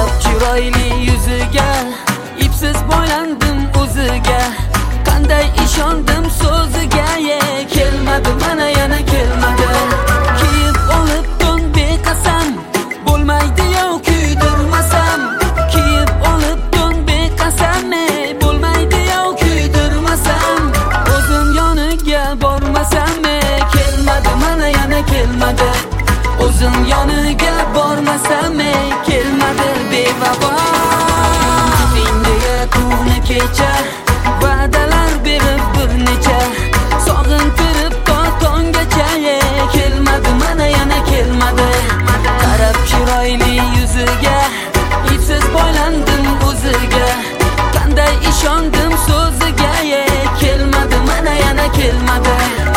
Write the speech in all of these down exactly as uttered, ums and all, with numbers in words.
Qarab chiroyli yuziga, ipsiz boylandim o'ziga. Qanday ishondim so'ziga, ye kelmadi, mana yana kelmadi. Kiyib olib don beqasam, bo'lmaydi yo'q kuydirmasam. Kiyib olib don beqasam, bo'lmaydi yo'q kuydirmasam. O'zim yoniga bormasam, kelmadi, mana yana kelmadi. O'zim yoniga bormasam, kelmadi bevafo. Menga kuni kecha va'dalar berib bir necha, sog'intirib to tonggacha, kelmadi, mana yana kelmadi. Qarab chiroyli yuziga, ipsiz boylandim o'ziga. Qanday ishondim so'ziga, kelmadi, mana yana kelmadi.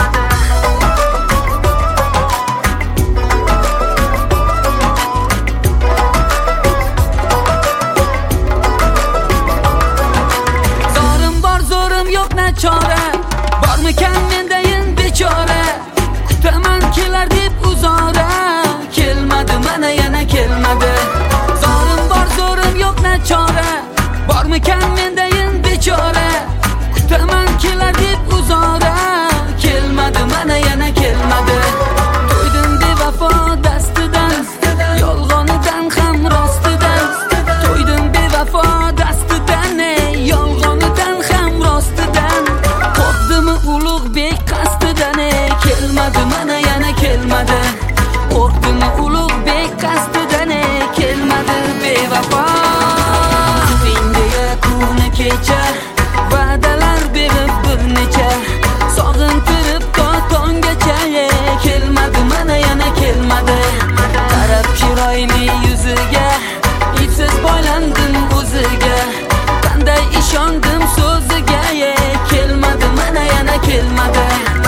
Chora bormikan mendayin bechora, kutaman kelar deb uzora, kelmadi, mana yana kelmadi. Zorim bor zo'rim yo'q nachora, bormikan mendayin bechora, kutaman kelar deb uzora, kelmadi, mana yana kelmadi. To'ydim bevafo dastidan, yolg'onidan ham rostidan. To'ydim bevafo dastidan, yolg'onidan ham rostidan. Ulug' bek qasdidan, kelmadi, mana yana kelmadi. Qo'rqdim ulug' bek qasdidan, kelmadi bevafo. Menga kuni kecha va'dalar berib bir necha, sog'intirib to tonggacha, kelmadi, mana yana kelmadi. Qarab chiroyli yuziga, ipsiz boylandim o'ziga. Qanday ishondim so'ziga, kelmadi, mana yana kelmadi.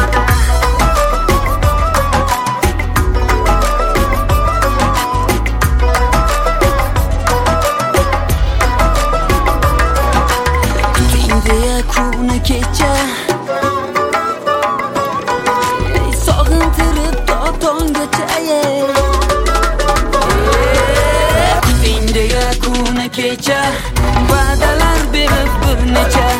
Menga kuni kecha sog'intirib to tonggacha, menga kuni kecha va'dalar berib bir necha,